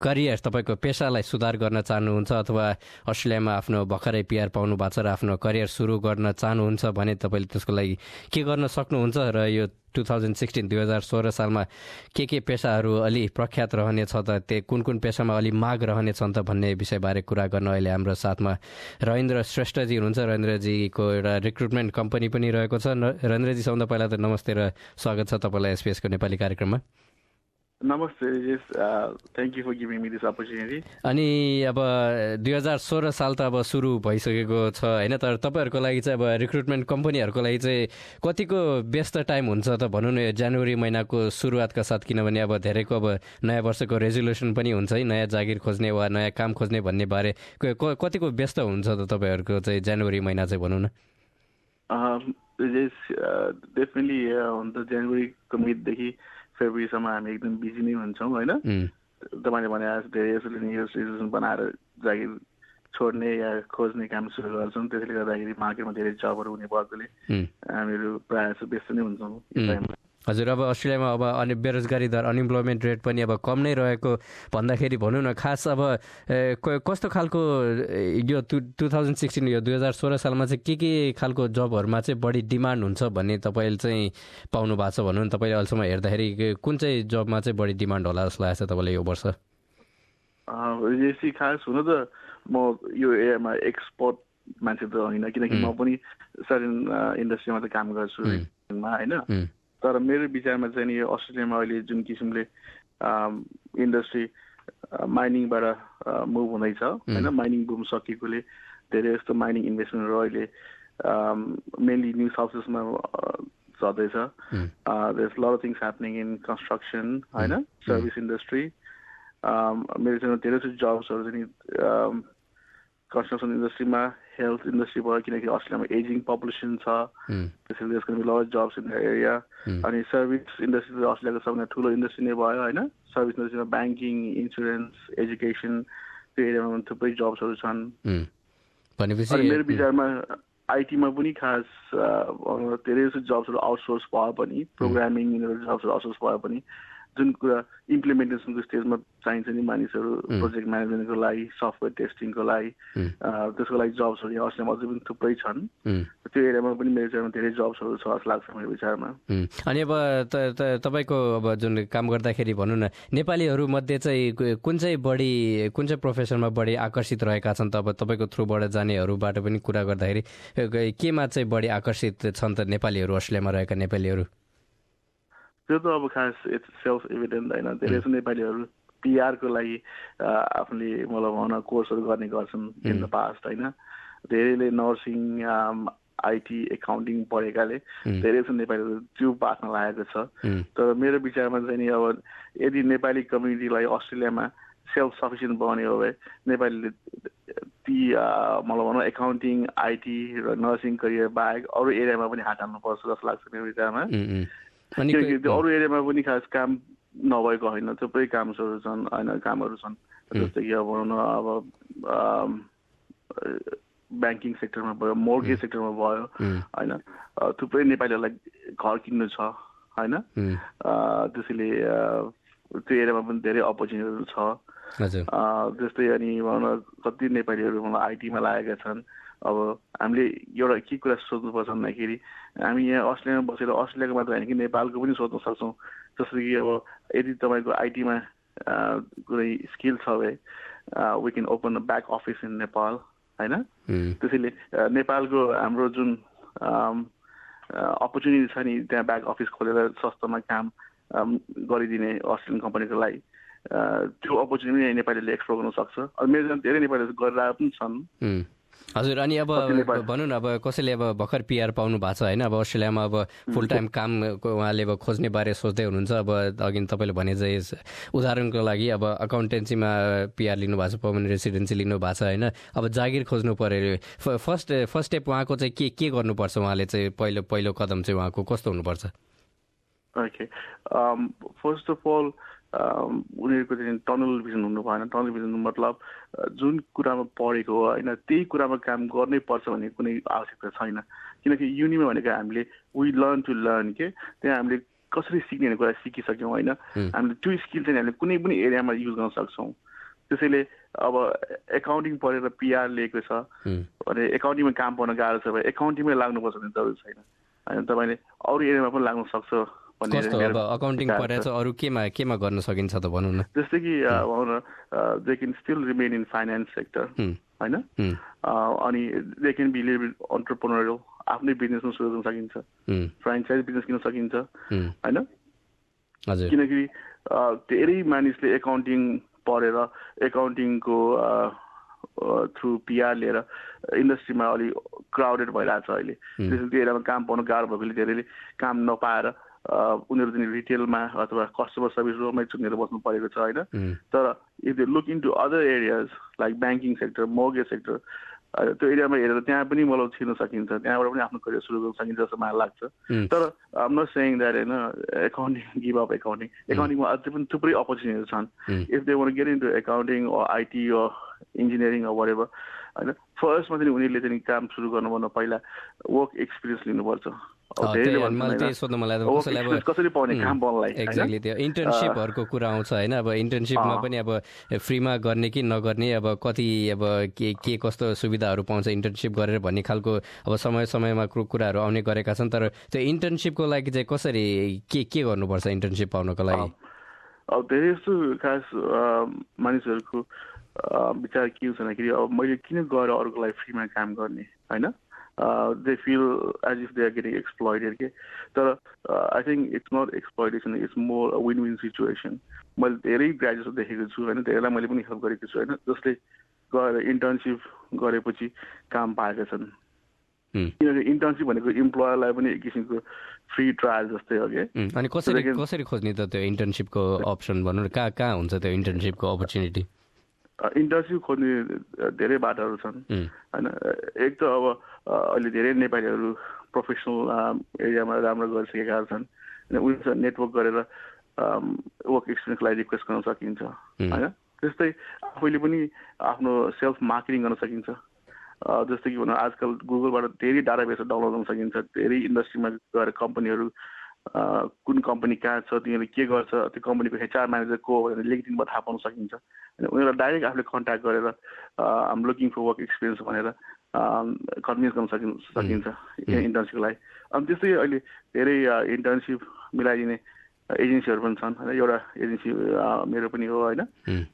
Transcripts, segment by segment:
Career तपाईँको पेसालाई सुधार गर्न चाहनुहुन्छ अथवा अस्ट्रेलियामा आफ्नो भर्खरै पिआर पाउनु भएको छ र आफ्नो करियर सुरु गर्न चाहनुहुन्छ भने तपाईँले त्यसको लागि के गर्न सक्नुहुन्छ र यो 2016 सालमा के पेसाहरू अलि प्रख्यात रहनेछ त त्यो कुन पेसामा अलि माग रहनेछन् त भन्ने विषयबारे कुरा गर्न अहिले हाम्रो साथमा रविन्द्र श्रेष्ठजी हुनुहुन्छ। रविन्द्रजीको एउटा रिक्रुटमेन्ट कम्पनी पनि रहेको छ। रविन्द्रजी सबभन्दा पहिला त नमस्ते र स्वागत छ तपाईँलाई एसपीएसको नेपाली कार्यक्रममा। नमस्ते, thank you for giving me this opportunity. अनि अब 2016 साल त अब सुरु भइसकेको छ होइन, तर तपाईँहरूको लागि चाहिँ अब रिक्रुटमेन्ट कम्पनीहरूको लागि चाहिँ कतिको व्यस्त टाइम हुन्छ त भनौँ न, जनवरी महिनाको सुरुवातका साथ, किनभने अब धेरैको अब नयाँ वर्षको रेजोल्युसन पनि हुन्छ है, नयाँ जागिर खोज्ने वा नयाँ काम खोज्ने भन्ने बारे कतिको व्यस्त हुन्छ त तपाईँहरूको चाहिँ जनवरी महिना चाहिँ भनौँ न? डेफिनेटली हुन्छ, जनवरीको मिडदेखि फेब्रुअरीसम्म हामी एकदम बिजी नै हुन्छौँ होइन। तपाईँले भने धेरै रेजोल्युसन बनाएर जागिर छोड्ने या खोज्ने काम सुरु गर्छौँ, त्यसले गर्दाखेरि मार्केटमा धेरै जबहरू हुने भएकोले हामीहरू प्रायः जस्तो व्यस्त नै हुन्छौँ यो टाइममा। हजुर, अब अस्ट्रेलियामा अब बेरोजगारी दर, अनइम्प्लोइमेन्ट रेट पनि अब कम नै रहेको भन्दाखेरि भनौँ न, खास अब कस्तो खालको यो 2016 यो 2016 सालमा चाहिँ के खालको जबहरूमा चाहिँ बढी डिमान्ड हुन्छ भन्ने तपाईँले चाहिँ पाउनु भएको छ भनौँ न? तपाईँले अहिलेसम्म हेर्दाखेरि कुन चाहिँ जबमा चाहिँ बढी डिमान्ड होला जस्तो लाग्छ तपाईँलाई यो वर्ष? खास हुन त म यो एरियामा एक्सपर्ट मान्छे त होइन, किनकि म पनि सर्टेन इन्डस्ट्रीमा त काम गर्छु होइन। तर मेरो विचारमा चाहिँ नि यो अस्ट्रेलियामा अहिले जुन किसिमले इन्डस्ट्री माइनिङबाट मुभ हुँदैछ होइन, माइनिङ बुम सकिएकोले धेरै जस्तो माइनिङ इन्भेस्टमेन्टहरू अहिले मेनली न्यू साउथ वेल्समा चल्दैछ। There is lot of things happening in construction होइन, सर्भिस इन्डस्ट्री। मेरो चाहिँ धेरै जस्तो जब्सहरू चाहिँ नि कन्स्ट्रक्सन इन्डस्ट्रीमा, हेल्थ इन्डस्ट्री भयो, किनकि अस्ट्रेलियामा एजिङ पपुलेसन छ, त्यसैले त्यसको लागि lot jobs in the area. अनि सर्भिस इन्डस्ट्री त अस्ट्रेलियाको सबभन्दा ठुलो इन्डस्ट्री नै भयो होइन। सर्भिस इन्डस्ट्रीमा ब्याङ्किङ, इन्सुरेन्स, एजुकेसन, त्यो एरियामा थुप्रै जब्सहरू छन्। अनि मेरो विचारमा आइटीमा पनि खास धेरै जस्तो जब्सहरू आउटसोर्स भयो पनि, प्रोग्रामिङ जब्सहरू आउटसोर्स भयो पनि, जुन कुरा इम्प्लिमेन्टेसनको स्टेजमा चाहिन्छ नि मानिसहरू, प्रोजेक्ट म्यानेजमेन्टको लागि, सफ्टवेयर टेस्टिङको लागि, त्यसको लागि जब्सहरू यहाँ अस्ट्रेलियामा अझै पनि थुप्रै छन्। त्यो एरियामा पनि मेरो विचारमा धेरै जब्सहरू छ जस्तो लाग्छ मेरो विचारमा। अनि अब तपाईँको अब जुन काम गर्दाखेरि भनौँ न, नेपालीहरू मध्ये चाहिँ कुन चाहिँ प्रोफेसनमा बढी आकर्षित रहेका छन् त? अब तपाईँको थ्रुबाट जानेहरूबाट पनि कुरा गर्दाखेरि केमा चाहिँ बढी आकर्षित छन् त नेपालीहरू, अस्ट्रेलियामा रहेका नेपालीहरू? त्यो त अब खास इट्स सेल्फ इभिडेन्ट होइन। धेरै जस्तो नेपालीहरू पिआरको लागि आफूले मतलब भनौँ कोर्सहरू गर्ने गर्छन् इन द पास्ट होइन। धेरैले नर्सिङ, आइटी, एकाउन्टिङ पढेकाले धेरै जस्तो नेपालीहरू त्यो पासमा लागेको छ। तर मेरो विचारमा चाहिँ नि अब यदि नेपाली कम्युनिटीलाई अस्ट्रेलियामा सेल्फ सफिसियन्ट बनाउने हो भए नेपालीले ती मतलब भनौँ एकाउन्टिङ, आइटी र नर्सिङ करियर बाहेक अरू एरियामा पनि हात हाल्नुपर्छ जस्तो लाग्छ मेरो विचारमा। किनकि त्यो अरू एरियामा पनि खास काम नभएको होइन, थुप्रै कामहरू छन् होइन, कामहरू छन् जस्तै कि अब भनौँ न अब ब्याङ्किङ सेक्टरमा भयो, मोर्गेज सेक्टरमा भयो होइन। थुप्रै नेपालीहरूलाई घर किन्नु छ होइन, त्यसैले त्यो एरियामा पनि धेरै अपर्च्युनिटीहरू छ जस्तै। अनि भनौँ न कति नेपालीहरू आइटीमा लागेका छन्। अब हामीले एउटा के कुरा सोध्नुपर्छ भन्दाखेरि हामी यहाँ अस्ट्रेलियामा बसेर अस्ट्रेलियाको मात्र होइन कि नेपालको पनि सोध्न सक्छौँ। जस्तो कि अब यदि तपाईँको आइटीमा कुनै स्किल छ भए we can open a back office in Nepal होइन। त्यसैले नेपालको हाम्रो जुन अपर्च्युनिटी छ नि, त्यहाँ ब्याक अफिस खोलेर सस्तोमा काम गरिदिने अस्ट्रेलियन कम्पनीको लागि त्यो अपर्च्युनिटी नेपालीले एक्सप्लोर गर्न सक्छ। अब मेरो धेरै नेपालीहरू गरिरहेको पनि छन्। हजुर, अनि अब भनौँ न, अब कसैले अब भर्खर पिआर पाउनु भएको छ होइन, अब अस्ट्रेलियामा अब फुल टाइम काम उहाँले अब खोज्ने बारे सोच्दै हुनुहुन्छ। अब अघि तपाईँले भने चाहिँ उदाहरणको लागि अब अकाउन्टेन्सीमा पिआर लिनुभएको छ, पर्मनेन्ट रेसिडेन्सी लिनुभएको छ होइन, अब जागिर खोज्नु पऱ्यो, फर्स्ट स्टेप उहाँको चाहिँ के गर्नुपर्छ? उहाँले चाहिँ पहिलो कदम चाहिँ उहाँको कस्तो हुनुपर्छ? ओके, फर्स्ट अफ अल उनीहरूको चाहिँ टनल भिजन हुनु भएन। टनल भिजन मतलब जुन कुरामा पढेको हो होइन त्यही कुरामा काम गर्नै पर्छ भन्ने कुनै आवश्यकता छैन। किनकि युनिमा भनेको हामीले वी लर्न टु लर्न के, त्यहाँ हामीले कसरी सिक्ने कुरा सिकिसक्यौँ होइन। हामीले त्यो स्किल चाहिँ हामीले कुनै पनि एरियामा युज गर्न सक्छौँ। त्यसैले अब एकाउन्टिङ पढेर पिआर लिएको छ भने एकाउन्टिङमा काम पाउन गाह्रो छ भने एकाउन्टिङमै लाग्नुपर्छ भन्ने जरुरी छैन होइन तपाईँले अरू एरियामा पनि लाग्न सक्छ अकाउन्टिङ पढेर अरू केमा गर्न सकिन्छ त भनौँ न जस्तै कि they can still remain in finance sector होइन अनि they can be live entrepreneurial आफ्नै बिजनेस सुरु गर्न सकिन्छ फ्रेन्चाइज बिजनेस किन्न सकिन्छ होइन किनकि धेरै मानिसले एकाउन्टिङ पढेर एकाउन्टिङको थ्रु पिआर लिएर इन्डस्ट्रीमा अलिक क्राउडेड भइरहेछ अहिले त्यसैले त्यो एरियामा काम पाउनु गाह्रो भएकोले धेरैले काम नपाएर उनीहरू चाहिँ रिटेलमा अथवा कस्टमर सर्भिस रोलमै चुनेर बस्नु परेको छ होइन तर if they look into other areas like banking sector mortgage sector त्यो एरियामा हेरेर त्यहाँ पनि मलाई छिर्न सकिन्छ त्यहाँबाट पनि आफ्नो करियर सुरु गर्न सकिन्छ जस्तो मलाई लाग्छ तर आम नट सेइङ द्याट होइन एकाउन्टिङ गिभ अप एकाउन्टिङमा अझै पनि थुप्रै अपर्च्युनिटिज छन् if they want get into accounting IT engineering wherever होइन फर्स्टमा चाहिँ उनीहरूले चाहिँ काम सुरु गर्नुभन्दा पहिला वर्क एक्सपिरियन्स लिनुपर्छ कसरी पाउने काम पाउनलाई एक्ज्याक्टली त्यो इन्टर्नसिपहरूको कुरा आउँछ होइन अब इन्टर्नसिपमा पनि अब फ्रीमा गर्ने कि नगर्ने अब कति अब के कस्तो सुविधाहरू पाउँछ इन्टर्नसिप गरेर भन्ने खालको अब समयमा कुराहरू आउने गरेका छन् तर त्यो इन्टर्नसिपको लागि चाहिँ कसरी के गर्नुपर्छ इन्टर्नसिप पाउनको लागि अब धेरै जस्तो खास मानिसहरूको विचार के हुन्छ भन्दाखेरि अब मैले किन गएर अरूको लागि फ्रीमा काम गर्ने होइन they feel as if they are getting exploited के तर I think it's not exploitation it's more a win-win situation मैले धेरै ग्रेजुएट देखेको छु होइन धेरैलाई मैले पनि हेल्प गरेको छु होइन जसले गएर इन्टर्नसिप गरेपछि काम पाएका छन् किनकि इन्टर्नसिप भनेको इम्प्लोयरलाई पनि एक किसिमको फ्री ट्रायल जस्तै हो कि अनि कसरी खोज्ने त त्यो इन्टर्नसिपको अप्सन भनौँ न कहाँ हुन्छ त्यो इन्टर्नसिपको अपर्च्युनिटी इन्टर्नसिप खोज्ने धेरै बाटोहरू छन् होइन एक त अब अहिले धेरै नेपालीहरू प्रोफेसनल एरियामा राम्रो गरिसकेका छन् उनीहरूसँग नेटवर्क गरेर वर्क एक्सपिरियन्सको लागि रिक्वेस्ट गर्न सकिन्छ होइन त्यस्तै आफैले पनि आफ्नो सेल्फ मार्केटिङ गर्न सकिन्छ जस्तै कि भनौँ आजकल गुगलबाट धेरै डाटाबेसहरू डाउनलोड गर्न सकिन्छ धेरै इन्डस्ट्रीमा गएर कम्पनीहरू कुन कम्पनी कहाँ छ तिनीहरूले के गर्छ त्यो कम्पनीको एचआर म्यानेजर को हो भनेर लिङ्क्डइनमा थाहा पाउन सकिन्छ होइन उनीहरूलाई डाइरेक्ट आफूले कन्ट्याक्ट गरेर I'm looking for work experience भनेर कन्भिन्स गर्न सकिन्छ इन्टर्नसिपको लागि अनि त्यस्तै अहिले धेरै इन्टर्नसिप मिलाइदिने एजेन्सीहरू पनि छन् होइन एउटा एजेन्सी मेरो पनि हो होइन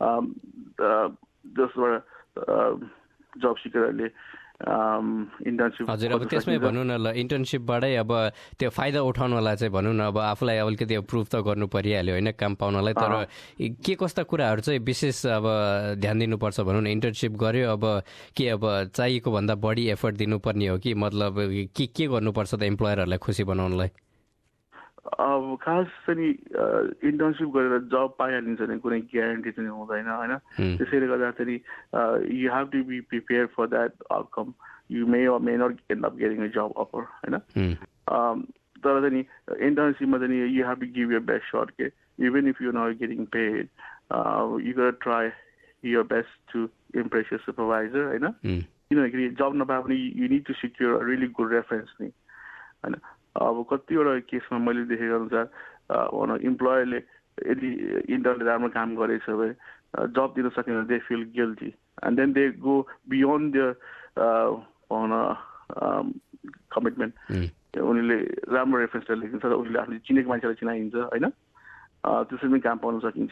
जसबाट जब सिकरहरूले हजुर अब त्यसमै भनौँ न ल इन्टर्नसिपबाटै अब त्यो फाइदा उठाउनलाई चाहिँ भनौँ न अब आफूलाई अब अलिकति प्रुफ त गर्नु परिहाल्यो होइन काम पाउनलाई तर के कस्ता कुराहरू चाहिँ विशेष अब ध्यान दिनुपर्छ भनौँ न इन्टर्नसिप गर्यो अब के अब चाहिएको भन्दा बढी एफर्ट दिनुपर्ने हो कि मतलब के गर्नुपर्छ त इम्प्लोयरहरूलाई खुसी बनाउनलाई अब खास चाहिँ इन्टर्नसिप गरेर जब पाइहालिन्छ भने कुनै ग्यारेन्टी चाहिँ हुँदैन होइन त्यसैले गर्दा चाहिँ you have to be prepare for that outcome you may or may not end up getting a job offer होइन तर चाहिँ इन्टर्नसिपमा चाहिँ you have to give your best sort के even if you not getting paid you got try your best to impress your supervisor होइन किनभने job नपाए पनि you need to secure really good reference नि होइन अब कतिवटा केसमा मैले देखेको अनुसार इम्प्लोयरले यदि इन्टर्नले राम्रो काम गरेछ भने जब दिन सकेन they feel guilty and then they go beyond their commitment उनीहरूले राम्रो रेफरेन्स लेखिन्छ र उनीहरूले आफ्नो चिनेको मान्छेलाई चिनाइन्छ होइन त्यसरी पनि काम पाउन सकिन्छ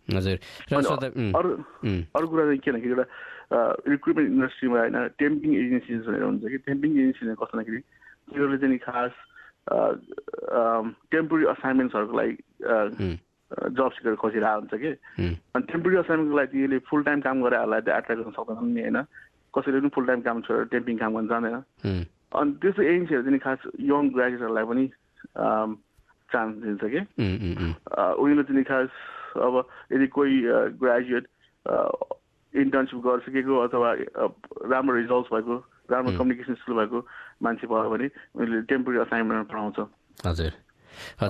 अरू कुरा चाहिँ के भन्दाखेरि एउटा रिक्रुटमेन्ट इन्डस्ट्रीमा होइन टेम्पिङ एजेन्सिज भनेर हुन्छ कि टेम्पिङ एजेन्सी कस्तो भन्दाखेरि तिनीहरूले चाहिँ खास टेम्पोरी असाइनमेन्ट्सहरूको लागि जब सिकेर खोजिरहेको हुन्छ कि अनि टेम्पोरी असाइनमेन्टको लागि तिनीहरूले फुल टाइम काम गरेरहरूलाई त एट्र्याक्ट गर्न सक्दैनन् नि होइन कसैले पनि फुल टाइम काम छोडेर टेम्पिङ काम गर्न जाँदैन अनि त्यस्तो एजेन्सीहरू चाहिँ खास यङ ग्रेजुएटहरूलाई पनि चान्स दिन्छ कि उनीहरूले चाहिँ खास अब यदि कोही ग्रेजुएट इन्टर्नसिप गरिसकेको अथवा राम्रो रिजल्ट्स भएको राम्रो कम्युनिकेसन स्किल भएको मान्छे भयो भने उनीहरूले टेम्पोरी असाइनमेन्टमा पढाउँछ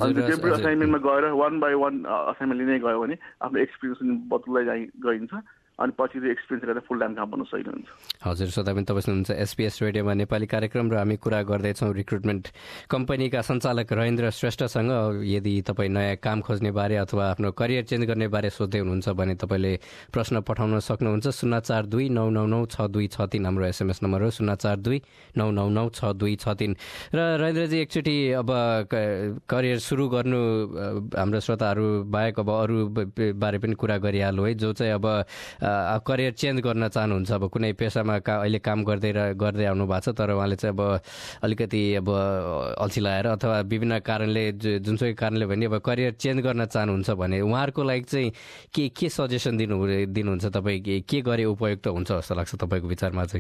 टेम्पोरी असाइनमेन्टमा गएर 1 by 1 असाइनमेन्ट लिँदै गयो भने आफ्नो एक्सपिरियन्स बदल्दै गइन्छ अनि पछि त्यो एक्सपिरियन्स गरेर फुल टाइम काम गर्न सजिलो हुन्छ। हजुर, श्रोता पनि तपाईँ सुन्नुहुन्छ SBS रेडियोमा नेपाली कार्यक्रम र हामी कुरा गर्दैछौँ रिक्रुटमेन्ट कम्पनीका सञ्चालक रहेन्द्र श्रेष्ठसँग। यदि तपाईँ नयाँ काम खोज्ने बारे अथवा आफ्नो करियर चेन्ज गर्ने बारे सोध्दै हुनुहुन्छ भने तपाईँले प्रश्न पठाउन सक्नुहुन्छ। 042-999-6263 हाम्रो SMS नम्बर हो, 042-999-6263। र रहेन्द्रजी एकचोटि अब करियर सुरु गर्नु हाम्रो श्रोताहरू बाहेक अब अरू बारे पनि कुरा गरिहाल्नु है, जो चाहिँ अब करियर चेन्ज गर्न चाहनुहुन्छ। अब कुनै पेसामा अहिले काम गर्दै आउनु भएको छ, तर उहाँले चाहिँ अब अलिकति अब अल्छी लगाएर अथवा विभिन्न कारणले जुनसुकै कारणले भने अब करियर चेन्ज गर्न चाहनुहुन्छ भने उहाँहरूको लागि चाहिँ के सजेसन दिनुहुन्छ तपाईँ? के गरे उपयुक्त हुन्छ जस्तो लाग्छ तपाईँको विचारमा चाहिँ?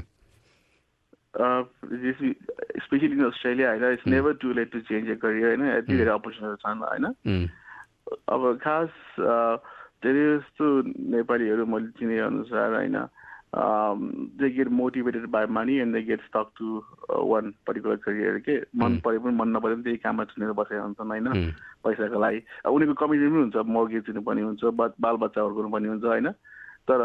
स्पेसली इन अस्ट्रेलिया होइन, it's never too late to change a career होइन, यति धेरै अपर्च्युनिटी छन् होइन। अब खास धेरै जस्तो नेपालीहरू मैले चिने अनुसार होइन, they get motivated by money and they get stuck to one particular career के मन परे पनि मन नपरे पनि त्यही काममा चुनेर बसेका हुन्छन् होइन, पैसाको लागि। उनीहरूको कमिटमेन्ट पनि हुन्छ, मर्गेज दिनुपर्ने हुन्छ, बालबच्चा हुर्काउनुपर्ने हुन्छ होइन। तर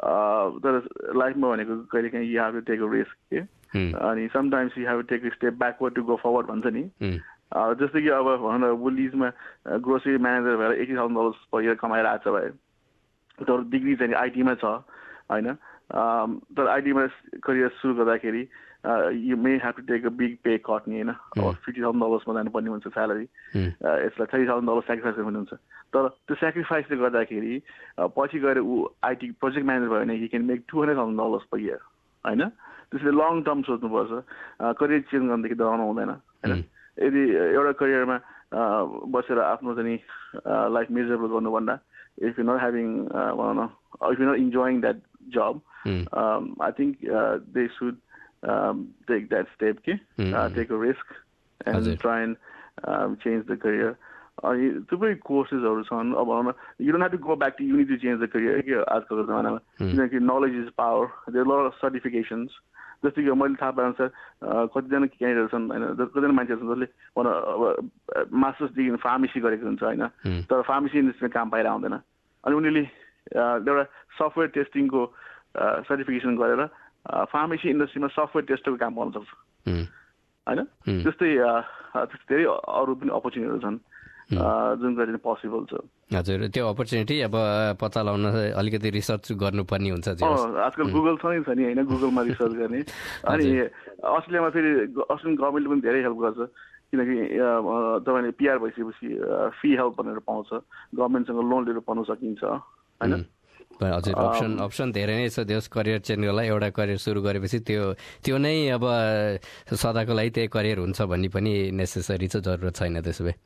लाइफमा भनेको कहिलेकाहीँ you have to take a risk के, अनि sometimes you have to take a step backward to go forward भन्छ नि। जस्तै कि अब भनौँ न, वुलिजमा ग्रोसरी म्यानेजर भएर $80,000 पर इयर कमाइरहेको छ भए, तर डिग्री चाहिँ आइटीमा छ होइन। तर आइटीमा करियर सुरु गर्दाखेरि you may have to take a big pay cut नि होइन, अब $50,000 जानुपर्ने हुन्छ स्यालेरी, यसलाई $30,000 सेक्रिफाइस गर्नुपर्ने हुन्छ। तर त्यो सेक्रिफाइसले गर्दाखेरि पछि गएर ऊ आइटी प्रोजेक्ट म्यानेजर भयो भने he can make $200,000 per year होइन। त्यसले लङ टर्म सोच्नुपर्छ, करियर चेन्ज गर्नदेखि डराउनु हुँदैन होइन। यदि एउटा करियरमा बसेर आफ्नो चाहिँ लाइफ मेजरेबल गर्नुभन्दा if you not having if you not enjoying that job I think they should take that step के, take a risk and try and change the career. अनि थुप्रै कोर्सेसहरू छन्। अब भनौँ न, you don't have to go back to unit to change the career के आजकलको जमानामा, किनकि knowledge is power. There lot of certifications, जस्तै कि मैले थाहा पाए अनुसार कतिजना क्यान्डिडेट छन् होइन, कतिजना मान्छेहरू छन् जसले अब मास्टर्सदेखि फार्मेसी गरेको हुन्छ होइन, तर फार्मेसी इन्डस्ट्रीमा काम पाइरहेको हुँदैन। अनि उनीहरूले एउटा सफ्टवेयर टेस्टिङको सर्टिफिकेसन गरेर फार्मेसी इन्डस्ट्रीमा सफ्टवेयर टेस्टरको काम गर्न सक्छ होइन। त्यस्तै धेरै अरू पनि अपर्च्युनिटीहरू छन् जुन चाहिँ पोसिबल छ। हजुर, त्यो अपर्च्युनिटी अब पत्ता लगाउन अलिकति रिसर्च गर्नुपर्ने हुन्छ। आजकल गुगल छ नि होइन, गुगलमा रिसर्च गर्ने। अनि अस्ट्रेलियामा फेरि अस्ट्रेलियन गभर्मेन्टले पनि धेरै हेल्प गर्छ, किनकि तपाईँले पिआर भइसकेपछि फी हेल्प भनेर पाउँछ, गभर्मेन्टसँग लोन लिएर पाउन सकिन्छ होइन। हजुर, अप्सन धेरै नै छ त्यस करियर चेन्जको लागि। एउटा करियर सुरु गरेपछि त्यो नै अब सदाको लागि त्यही करियर हुन्छ भन्ने पनि नेसेसरी छ, जरुरत छैन त्यसो भए।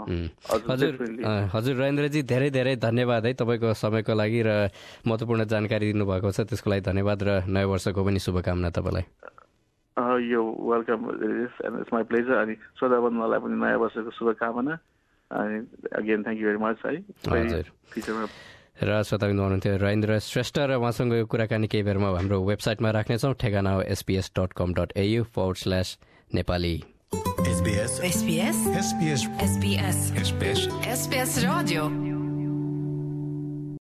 हजुर रहेन्द्रजी, धेरै धेरै धन्यवाद है तपाईँको समयको लागि र महत्त्वपूर्ण जानकारी दिनुभएको छ, त्यसको लागि धन्यवाद र नयाँ वर्षको पनि शुभकामना तपाईँलाई। यो वेलकम, इट्स माई प्लेजर। अनि श्रोताबन्धुलाई पनि नयाँ वर्षको शुभकामना। अनि again thank you very much है। र श्रोताबिन्दु हुनुहुन्थ्यो रहेन्द्र श्रेष्ठ, र उहाँसँग यो कुराकानी केही बेरमा हाम्रो वेबसाइटमा राख्नेछौँ। ठेगाना हो sbs.com.au/नेपाली। SBS. SBS. SBS. SBS. SBS. SBS Radio.